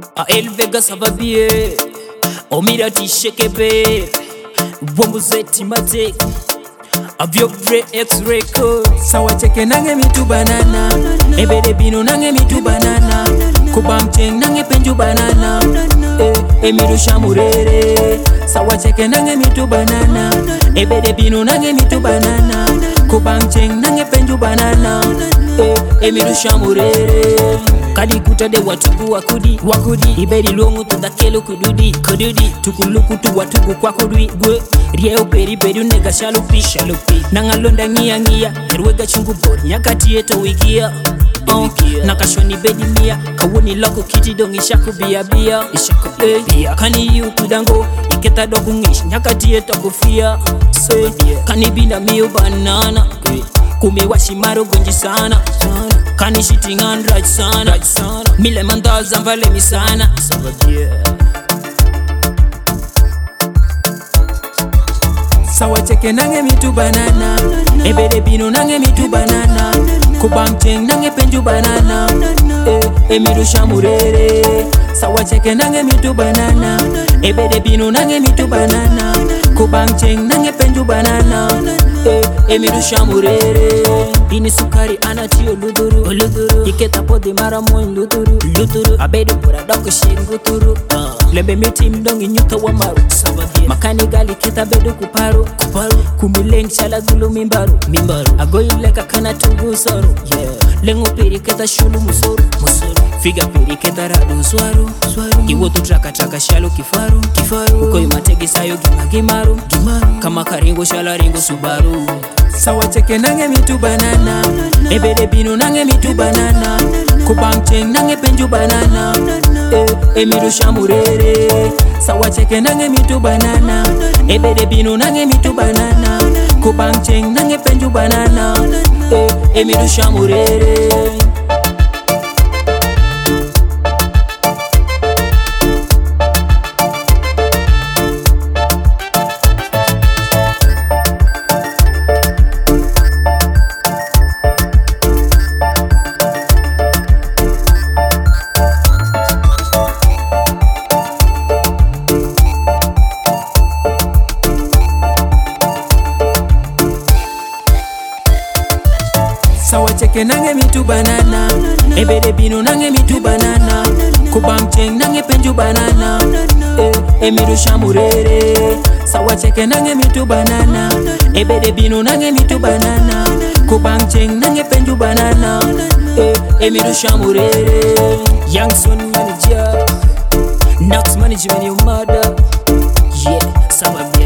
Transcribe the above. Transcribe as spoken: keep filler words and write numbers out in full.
A El Vega ça va bien. Omira ti shekebe. Bombuzeti mate. Avyo Bre X record. Sawa cheke nange mitu banana. Ebede bino nange mitu banana. Kubamcheng nange penju banana. Eh, emiru shamurere. Sawa cheke nange mitu banana. Ebede bino nange mitu banana. Kubamcheng nange penju banana. Eh, emiru shamurere. Kadi kuta de watugu wakudi wakudi iberi longu to dakelo kududi kududi tukuluku tu watugu kwa kudui gwe rieo peri peri nega shalupi shalupi nangalonda ngia ngia erwega chungu bori nyakati yeto wikia uh, nakashoni bedi mia kawuni loko kiti dongi shaku bia bia ishaku bia kani yu kudango iketa dogu ngish nyakati yeto kufia say kani bina miyo banana kume washimaro gonji sana kani shitting and right sana mile mandaza mvale misana sawa cheke nange mitu banana ebede bino nange mitu banana kubamcheng nange penju banana eh, emiru shamurere sawa cheke nange mitu banana ebede bino nange mitu banana kubamcheng nange penju banana eh, emiru shamurere ini sukari anatio luduru luduru iketa podi mara moy luduru luduru abede pura doko shinguturu uh. Lembe miti mdongi nyuta wa maru sababie makani gali kita bedu kuparu kuparu kumileng chala gulu mimbaru mimbaru agoyi leka kana tungu soru yeah. Lengu piri keta shulu musuru musuru figa piri keta radu swaru swaru iwotu traka traka shalo kifaru kifaru ukoyi mategi sayo gima gimaru gimaru kama karingo shala ringo subaru sawa cheke nange mitu banana ebede bino nange mitu banana kubamcheng nange penju banana eh, emiru shamurere sawa cheke nange mitu banana ebede bino nange mitu banana kubamcheng nange penju banana eh, emiru shamurere. Sawa cheke nange mitu banana ebede bino nange mitu banana kubamcheng nange penju banana eh, emiru shamurere sawa cheke nange mitu banana ebede bino nange mitu banana kubamcheng nange penju banana eh, emiru shamurere. Young Son manager Nax management your mother yeah sawa